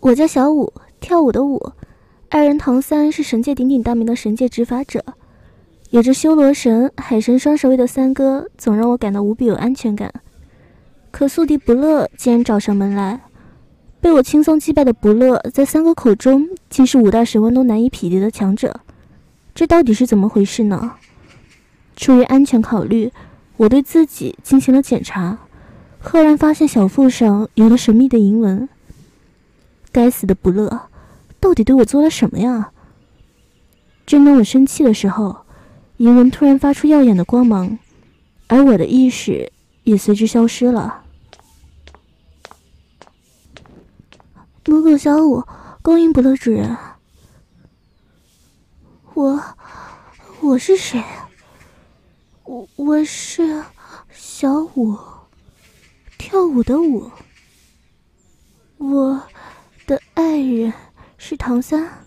我叫小舞，跳舞的舞。爱人唐三是神界鼎鼎大名的神界执法者，有着修罗神、海神双守卫的三哥，总让我感到无比有安全感。可宿敌不乐竟然找上门来，被我轻松击败的不乐，在三哥口中竟是五大神王都难以匹敌的强者，这到底是怎么回事呢？出于安全考虑，我对自己进行了检查，赫然发现小腹上有了神秘的银纹。该死的不乐，到底对我做了什么呀？正当我生气的时候，银纹突然发出耀眼的光芒，而我的意识也随之消失了。母狗小舞，恭迎不乐主人。我是谁？我是小舞，跳舞的舞。我的爱人是唐三。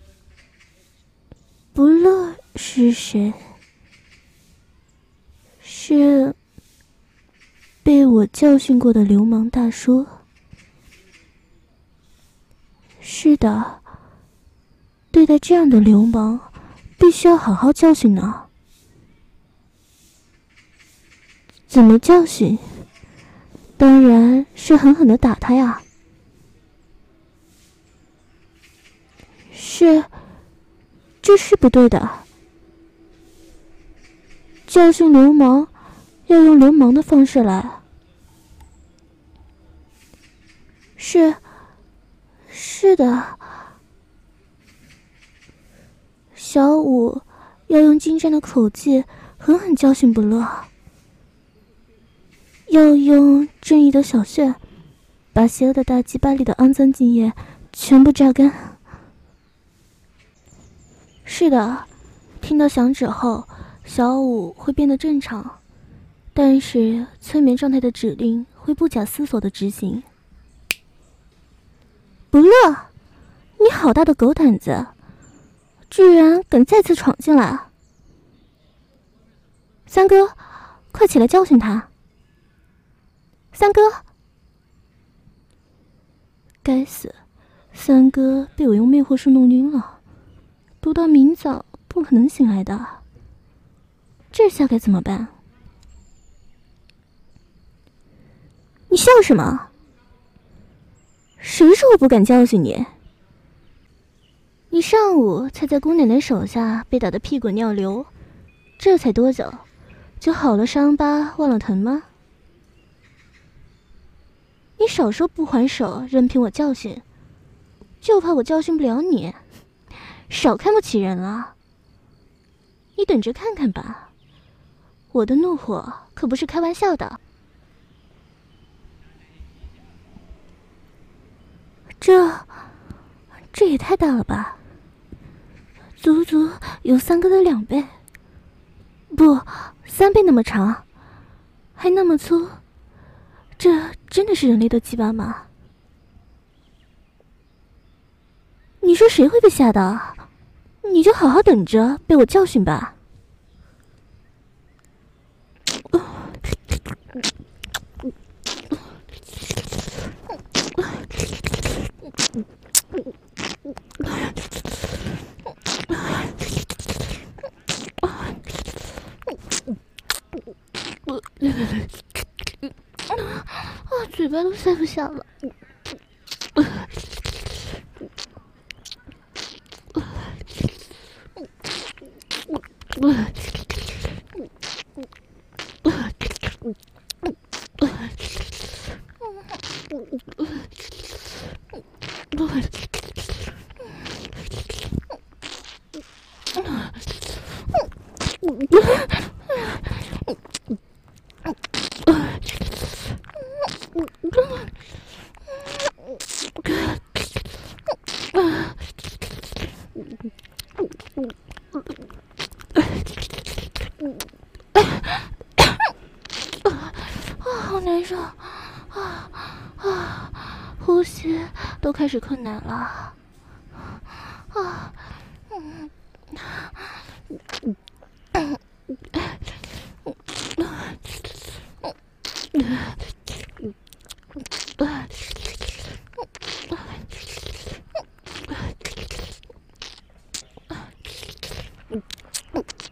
不乐是谁？是被我教训过的流氓大叔。是的，对待这样的流氓，必须要好好教训呢。怎么教训？当然是狠狠地打他呀。这是不对的。教训流氓，要用流氓的方式来。是的。小舞要用精湛的口技狠狠教训不乐，要用正义的小穴把邪恶的大鸡巴里的肮脏精液全部榨干。是的，听到响指后，小舞会变得正常，但是催眠状态的指令会不假思索地执行。不乐，你好大的狗胆子，居然敢再次闯进来！三哥，快起来教训他！三哥！该死，三哥被我用魅惑术弄晕了，不到明早不可能醒来的。这下该怎么办？你笑什么？谁说我不敢教训你？你上午才在姑奶奶手下被打得屁滚尿流，这才多久，就好了伤疤忘了疼吗？你少说不还手，任凭我教训，就怕我教训不了你，少看不起人了。你等着看看吧，我的怒火可不是开玩笑的。这也太大了吧，足足有三哥的2倍，不，3倍那么长，还那么粗，这真的是人类的鸡巴吗？你说谁会被吓到？你就好好等着被我教训吧。嘴巴都塞不下了。好难受呼吸都开始困难了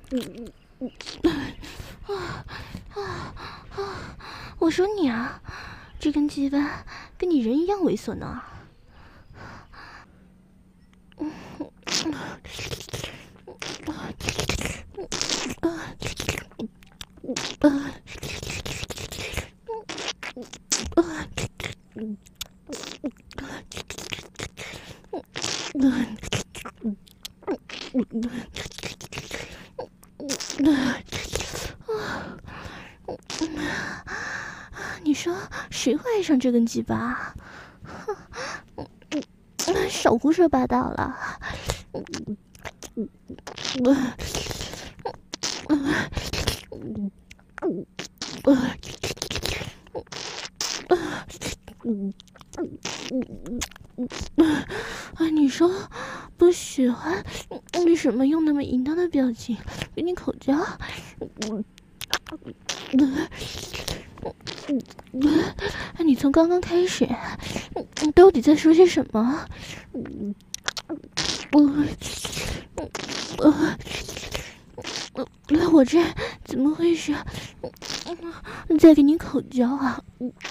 我说你啊，这根鸡巴跟你人一样猥琐呢。你说谁会爱上这根鸡巴？少胡说八道了！你说不喜欢，为什么用那么淫荡的表情给你口交？你从刚刚开始，到底在说些什么？我这怎么会是在给你口交啊？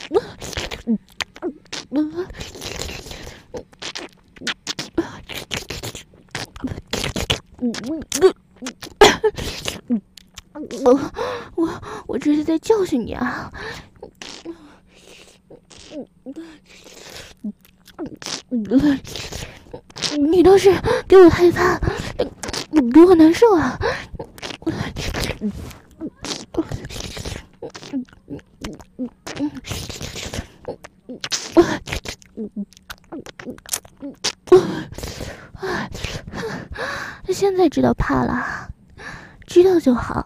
我这是在教训你啊！你倒是给我害怕，给我难受啊！现在知道怕了，知道就好。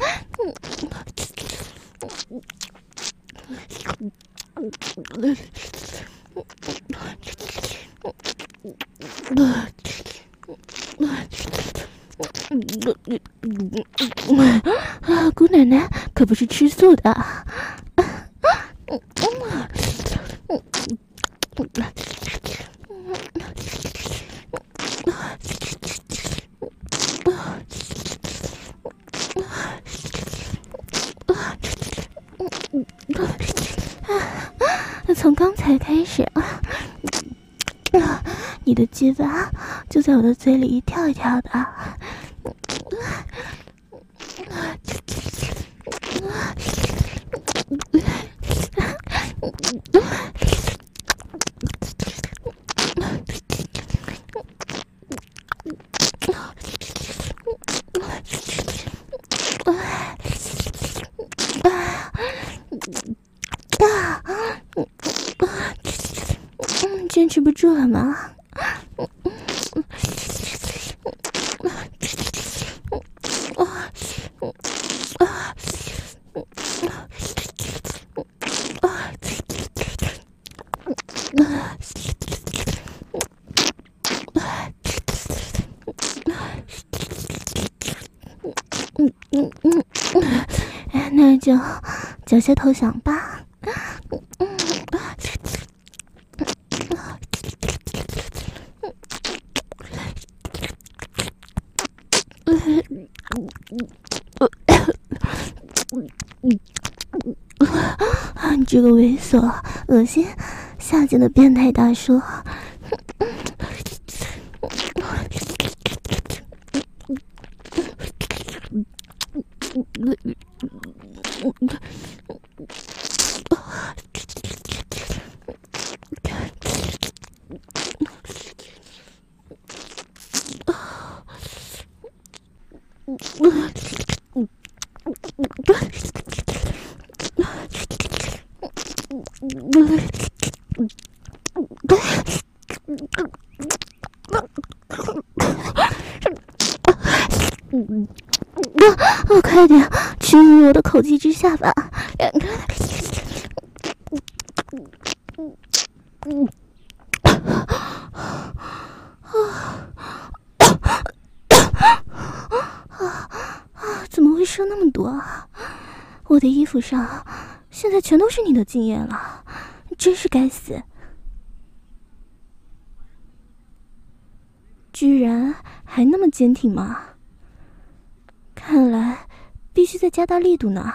姑奶奶可不是吃素的。从刚才开始你的鸡巴就在我的嘴里一跳一跳的。坚持不住了吗？那就缴械投降吧。你这个猥琐、恶心、下贱的变态大叔！快点屈辱我的口技之下吧！怎么会射那么多啊？我的衣服上现在全都是你的精液了，真是该死！居然还那么坚挺吗？ 看来必须再加大力度呢。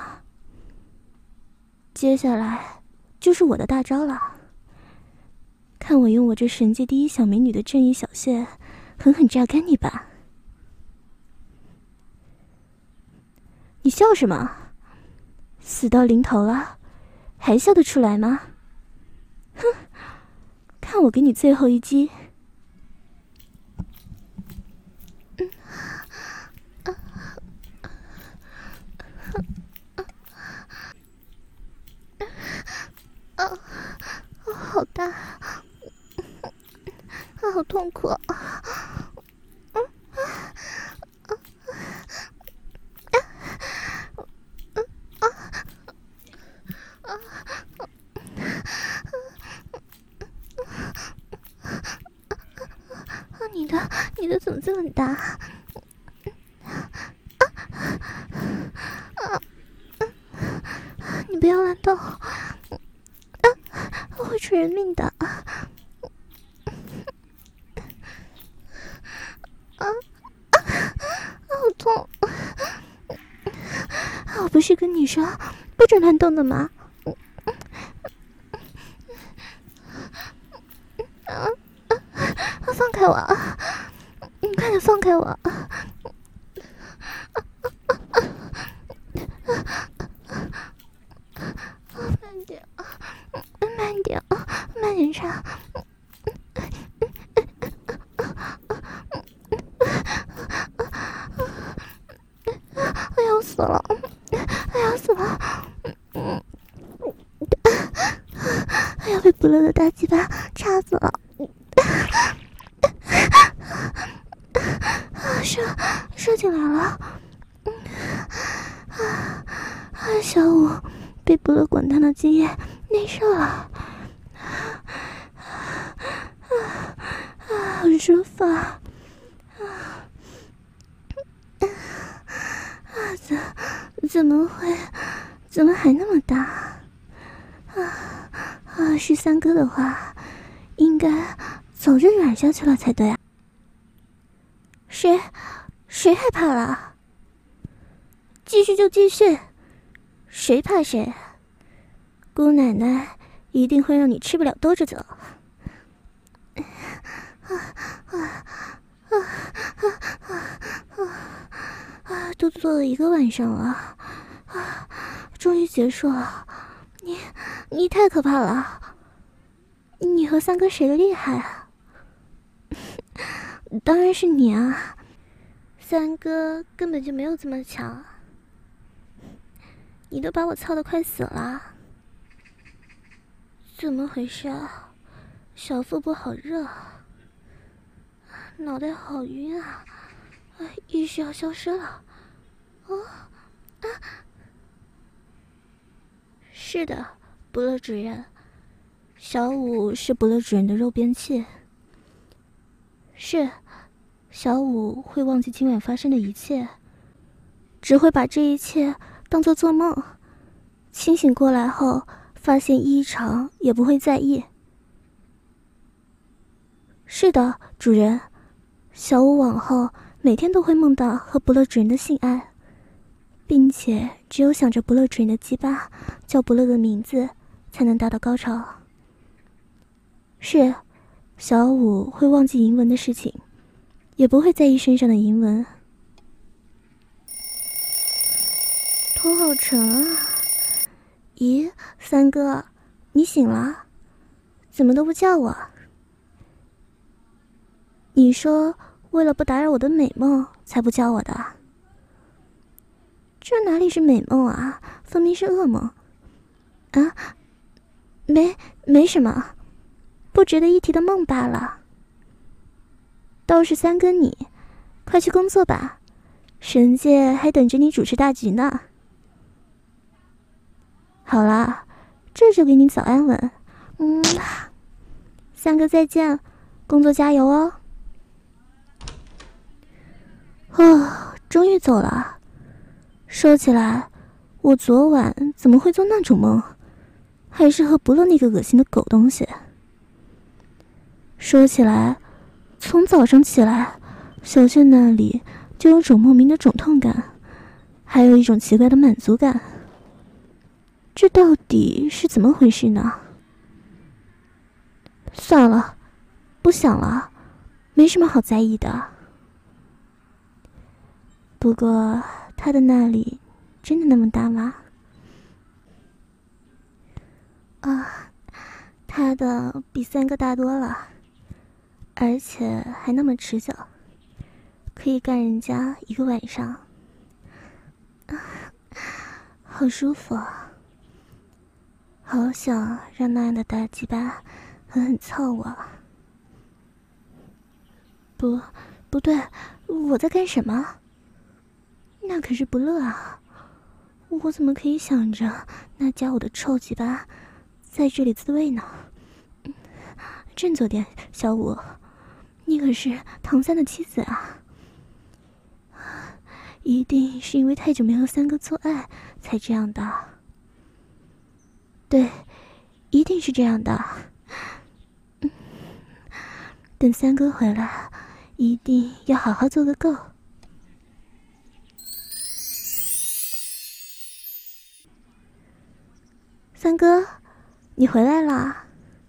接下来就是我的大招了，看我用我这神界第一小美女的正义小穴狠狠榨干你吧。你笑什么？死到临头了，还笑得出来吗？哼，看我给你最后一击。好大，好痛苦。你的怎么这么大？你不要乱动，会出人命的。好痛！我不是跟你说不准乱动的吗？放开我！你快点放开我！慢点，慢点，慢点插！我要死了！我要死了！我要被不乐的大鸡巴插死了！射进来了！小五被不乐滚烫的精液内射了！好舒服啊！怎么还那么大？是三哥的话，应该早就软下去了才对啊！谁害怕了？继续就继续，谁怕谁？姑奶奶一定会让你吃不了兜着走。都做了1个晚上了，终于结束了。你太可怕了！你和三哥谁厉害啊？当然是你啊！三哥根本就没有这么强，你都把我操得快死了。怎么回事啊？小腹部好热，脑袋好晕啊！意识要消失了。是的，不乐主任，小五是不乐主任的肉便器。是，小五会忘记今晚发生的一切，只会把这一切当作做梦，清醒过来后发现异常也不会在意。是的，主人，小五往后每天都会梦到和不乐主人的性爱，并且只有想着不乐主人的鸡巴叫不乐的名字才能达到高潮。是，小五会忘记银纹的事情，也不会在意身上的银纹。头好沉啊！咦，三哥，你醒了？怎么都不叫我？你说为了不打扰我的美梦才不叫我的？这哪里是美梦啊，分明是噩梦。啊，没什么，不值得一提的梦罢了。倒是三哥你，快去工作吧，神界还等着你主持大局呢。好了，这就给你早安吻。三哥再见，工作加油哦。终于走了。说起来，我昨晚怎么会做那种梦？还是和不乐那个恶心的狗东西。说起来，从早上起来，小穴那里就有种莫名的肿痛感， 还有一种奇怪的满足感。这到底是怎么回事呢？算了，不想了，没什么好在意的。不过他的那里真的那么大吗？啊，他的比3个大多了，而且还那么持久，可以干人家1个晚上。好舒服啊，好想让那样的大鸡巴狠狠操我。不对，我在干什么？那可是不乐啊！我怎么可以想着那家伙的臭鸡巴在这里滋味呢？振作点，小五，你可是唐三的妻子啊！一定是因为太久没和3哥做爱才这样的。对，一定是这样的。等3哥回来，一定要好好做个够。3哥，你回来啦？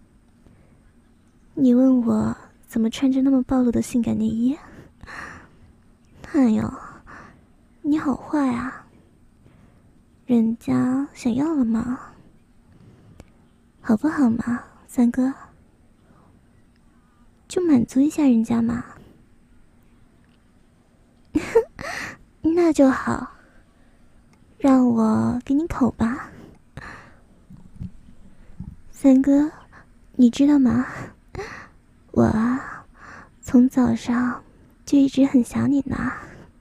你问我怎么穿着那么暴露的性感内衣？哎呦，你好坏啊！人家想要了吗？好不好嘛，3哥？就满足一下人家嘛。那就好，让我给你口吧。3哥，你知道吗？我啊，从早上就一直很想你呢。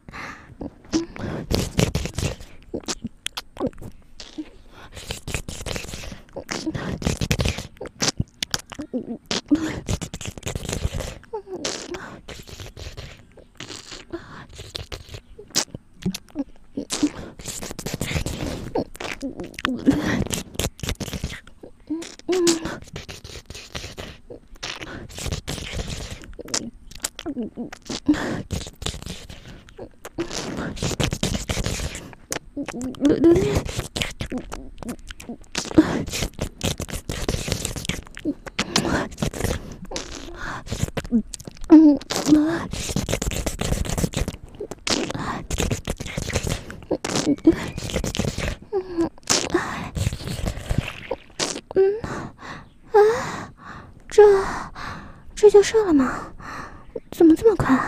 这就射了吗？怎么这么快？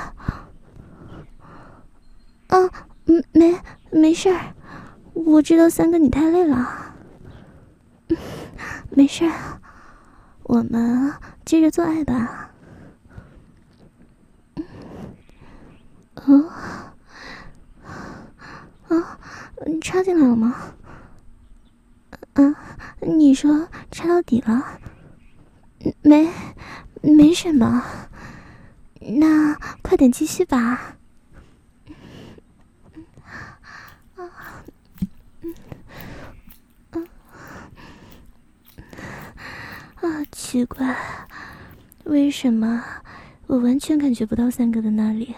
啊，没事儿，我知道3哥你太累了。没事儿，我们接着做爱吧。插进来了吗？你说插到底了？没什么，那快点继续吧。奇怪，为什么我完全感觉不到3哥的那里？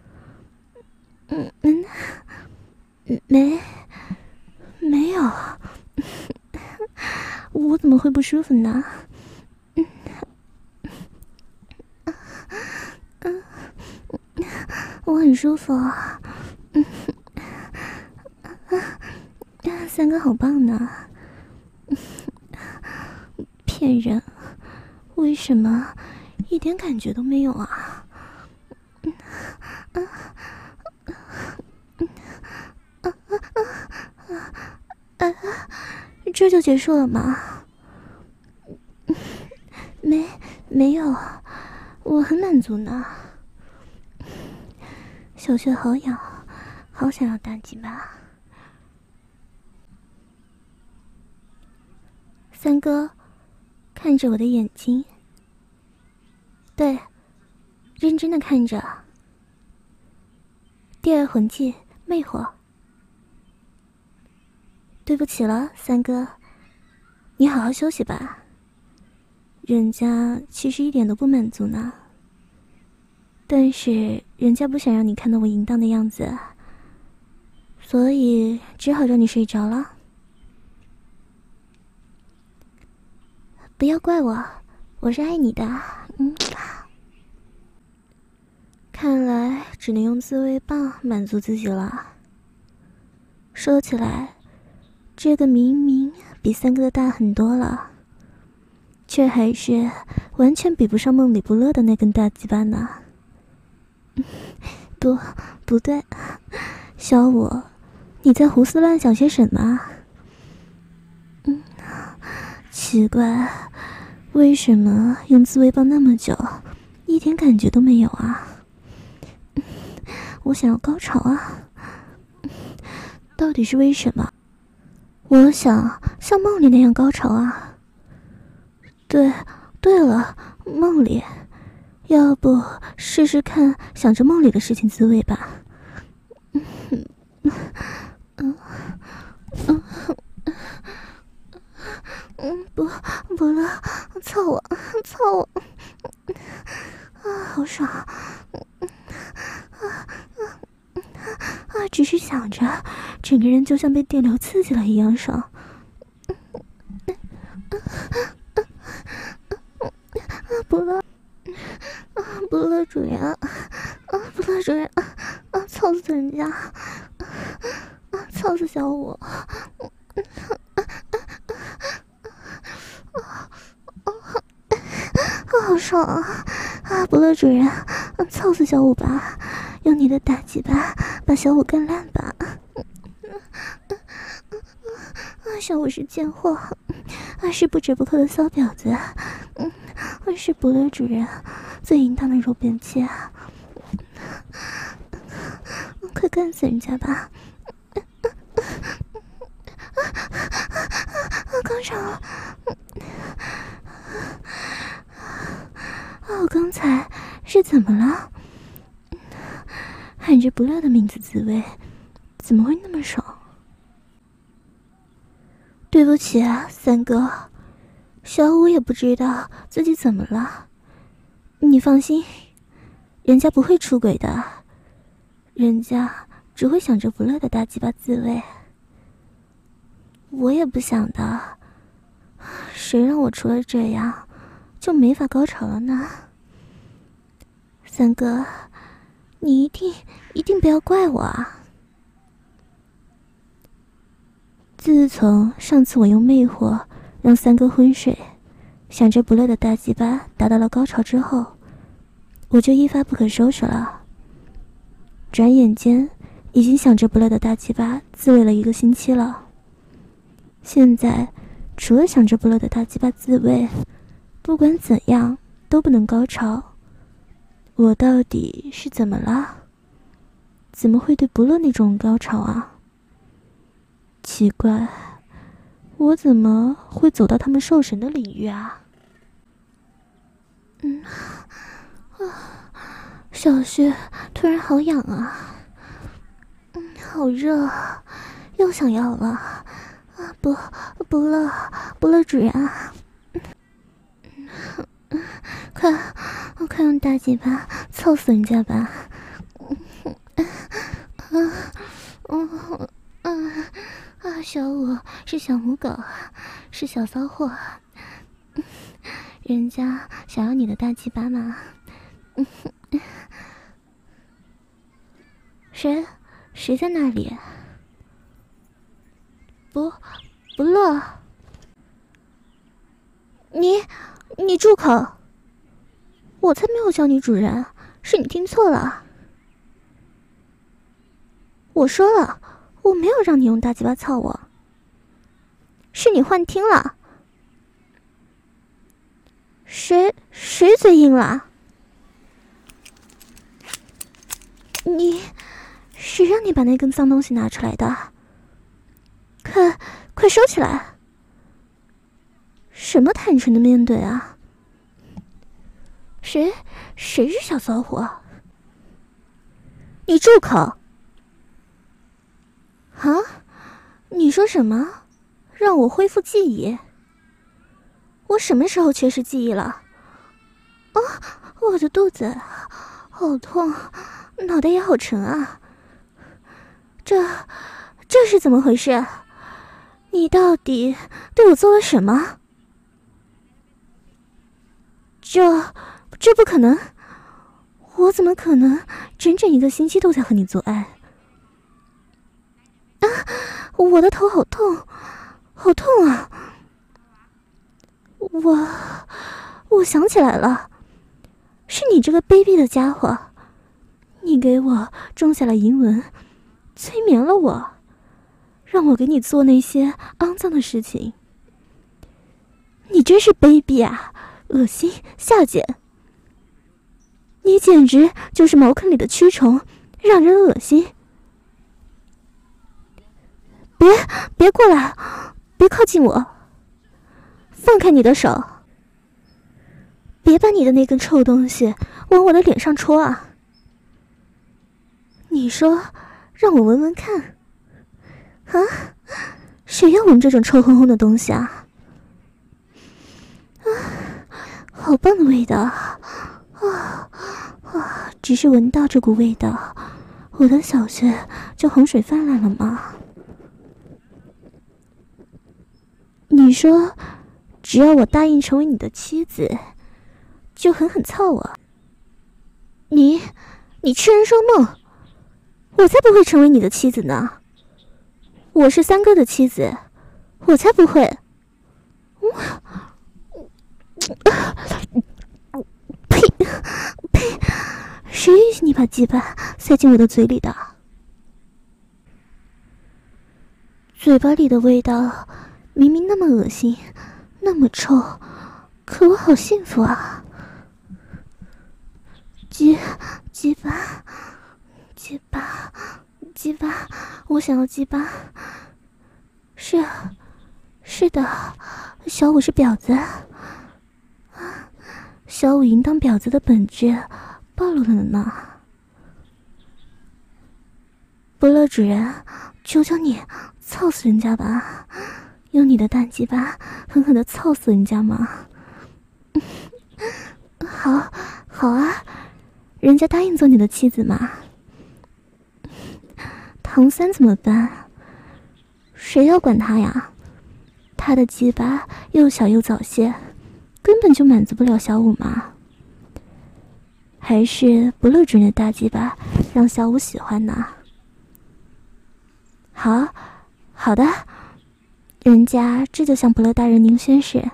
没有，我怎么会不舒服呢？我很舒服。3哥好棒呢。骗人，为什么一点感觉都没有啊？这就结束了吗？没有，我很满足呢。小穴好痒，好想要大鸡巴。3哥，看着我的眼睛，对，认真的看着。第二魂技，魅惑。对不起了，3哥，你好好休息吧。人家其实一点都不满足呢，但是人家不想让你看到我淫荡的样子， 所以只好让你睡着了。不要怪我，我是爱你的。看来只能用自慰棒满足自己了。说起来，这个明明比三哥的大很多了，却还是完全比不上梦里不乐的那根大鸡巴呢。不对，小五，你在胡思乱想些什么？奇怪，为什么用自慰棒那么久，一点感觉都没有啊？我想要高潮啊，到底是为什么？我想像梦里那样高潮啊。对了，梦里，要不试试看想着梦里的事情自慰吧。不了，操我好爽只是想着整个人就像被电流刺激了一样爽。不乐主人操死人家操死小五好爽不乐主人操死小五吧，用你的大鸡巴把小五干烂吧。小五是贱货是不折不扣的骚婊子是不乐主人最淫荡的肉便器快干死人家吧。高潮了我刚才是怎么了？喊着不乐的名字自慰，怎么会那么爽？对不起啊，三哥，小五也不知道自己怎么了。你放心，人家不会出轨的，人家只会想着不乐的大鸡巴自慰。我也不想的，谁让我除了这样就没法高潮了呢？三哥，你一定不要怪我啊！自从上次我用魅惑让三哥昏睡，想着不乐的大鸡巴达到了高潮之后，我就一发不可收拾了。转眼间已经想着不乐的大鸡巴自慰了1个星期了。现在除了想着不乐的大鸡巴自慰，不管怎样都不能高潮。我到底是怎么了？怎么会对不乐那种高潮啊？奇怪，我怎么会走到他们兽神的领域啊？小穴突然好痒啊，好热，又想要了不乐主人啊！快用大鸡巴操死人家吧！小五是小母狗，是小骚货，人家想要你的大鸡巴吗？谁在那里？不乐，你住口！我才没有叫你主人，是你听错了。我说了，我没有让你用大鸡巴操我，是你幻听了。谁嘴硬了？谁让你把那根脏东西拿出来的？快收起来！什么坦诚的面对啊？谁是小骚货？你住口！啊？你说什么？让我恢复记忆？我什么时候缺失记忆了？我的肚子好痛，脑袋也好沉啊！ 这是怎么回事？你到底对我做了什么？这不可能！我怎么可能整整1个星期都在和你做爱？啊！我的头好痛，好痛啊！我想起来了，是你这个卑鄙的家伙，你给我种下了淫文，催眠了我，让我给你做那些肮脏的事情。你真是卑鄙啊，恶心下贱！你简直就是茅坑里的蛆虫，让人恶心！别过来，别靠近我！放开你的手！别把你的那根臭东西往我的脸上戳啊！你说让我闻闻看啊？谁要闻这种臭烘烘的东西啊？好棒的味道啊！只是闻到这股味道，我的小穴就洪水泛滥了吗？你说只要我答应成为你的妻子，就狠狠操我？你痴人说梦！我才不会成为你的妻子呢！我是三哥的妻子，我才不会！呸！谁允许你把鸡巴塞进我的嘴里的？嘴巴里的味道明明那么恶心，那么臭，可我好幸福啊！鸡巴，我想要鸡巴。是的，小五是婊子。小五淫荡婊子的本质暴露了呢。不乐主人，求求你操死人家吧，用你的大鸡巴狠狠地操死人家嘛！好啊，人家答应做你的妻子嘛。唐三怎么办？谁要管他呀？他的鸡巴又小又早泄，根本就满足不了小五嘛。还是不乐主人的大鸡巴让小五喜欢呢？好的，人家这就向不乐大人您宣誓。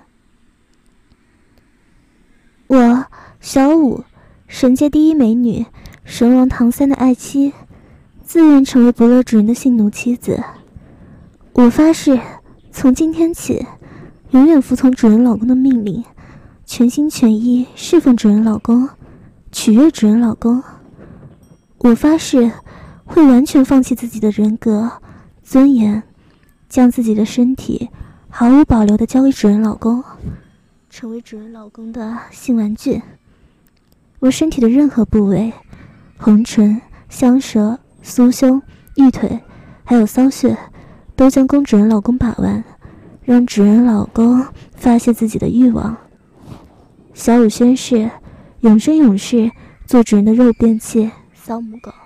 我小五，神界第一美女，神王唐三的爱妻，自愿成为不乐主人的性奴妻子。我发誓，从今天起，永远服从主人老公的命令，全心全意侍奉主人老公，取悦主人老公。我发誓，会完全放弃自己的人格、尊严，将自己的身体毫无保留地交给主人老公，成为主人老公的性玩具。我身体的任何部位，红唇、香舌、酥胸、玉腿，还有骚穴，都将供主人老公把玩，让主人老公发泄自己的欲望。小五宣誓，永生永世做主人的肉便器、骚母狗。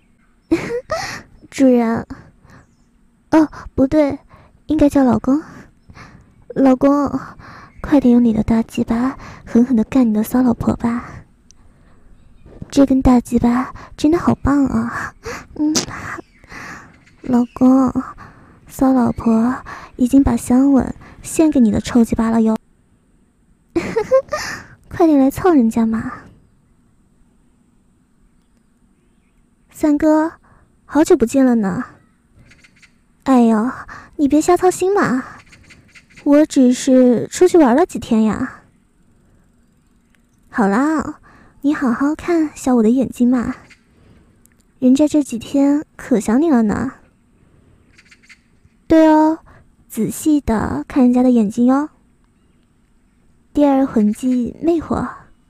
主人，哦，不对，应该叫老公。老公，快点用你的大鸡巴狠狠地干你的骚老婆吧！这根大鸡巴真的好棒啊！老公，骚老婆已经把香吻献给你的臭鸡巴了哟！快点来操人家嘛！三哥，好久不见了呢。哎呦，你别瞎操心嘛，我只是出去玩了几天呀。好啦，你好好看小五的眼睛嘛，人家这几天可想你了呢。对哦，仔细的看人家的眼睛哟。第二魂技魅惑。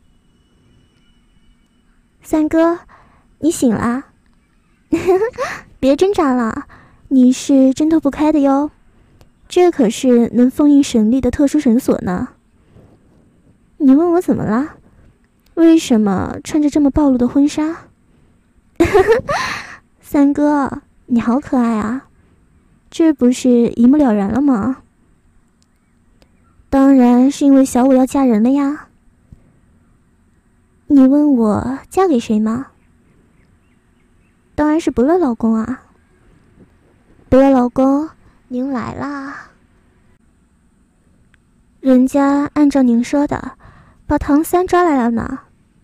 三哥，你醒啦？别挣扎了，你是挣脱不开的哟，这可是能封印神力的特殊绳索呢。你问我怎么啦？为什么穿着这么暴露的婚纱？三哥，你好可爱啊！ 这不是一目了然了吗？当然是因为小五要嫁人了呀。你问我嫁给谁吗？当然是不乐老公啊。不乐老公，您来啦。人家按照您说的，把唐三抓来了呢。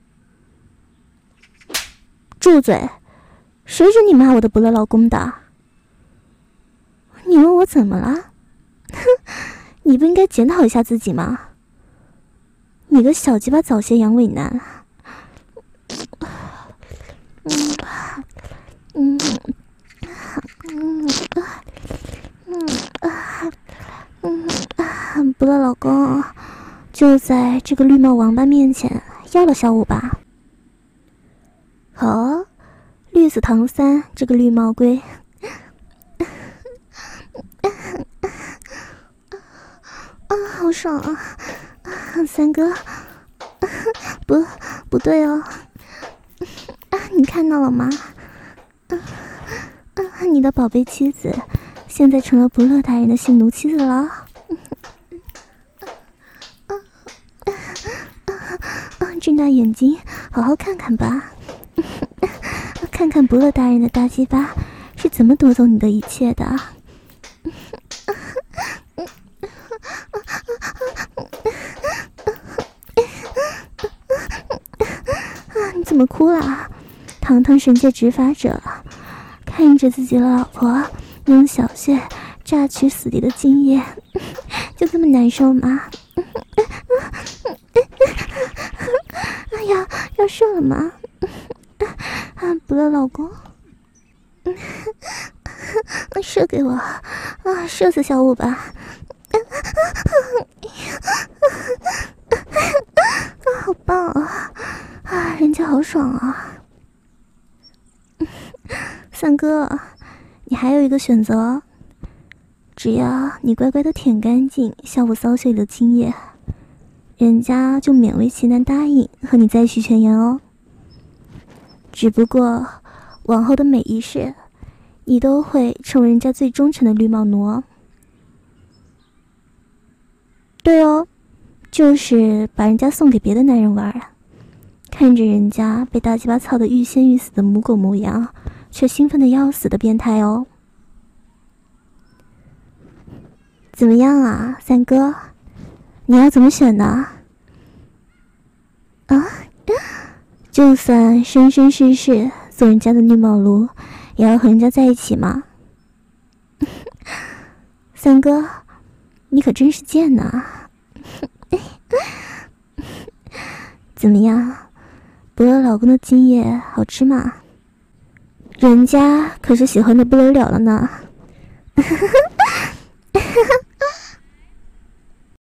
住嘴！谁准你骂我的不乐老公的？你问我怎么了？哼，你不应该检讨一下自己吗？你个小鸡巴早泄阳痿男！不乐老公，就在这个绿帽王八面前要了小五吧。好，绿死唐三这个绿帽龟。好爽啊！三哥，不对哦，你看到了吗？你的宝贝妻子现在成了不乐大人的性奴妻子了。睁大眼睛，好好看看吧，看看不乐大人的大鸡巴是怎么夺走你的一切的。你怎么哭了？堂堂神界执法者，看着自己的老婆用小穴榨取死敌的精液，就这么难受吗？哎呀，要射了吗？不乐老公，射给我射死小五吧！好棒啊！人家好爽啊！三哥，你还有一个选择，只要你乖乖的舔干净小五骚穴里的精液，人家就勉为其难答应和你再续前缘哦。只不过往后的每一世，你都会成为人家最忠诚的绿帽奴哦。对哦，就是把人家送给别的男人玩啊，看着人家被大鸡巴操得欲仙欲死的母狗模样，却兴奋的要死的变态哦。怎么样啊，三哥，你要怎么选呢？就算生生世世做人家的绿帽奴，也要和人家在一起吗？三哥，你可真是贱呐！怎么样，不乐老公的精液好吃吗？人家可是喜欢的不得了了呢。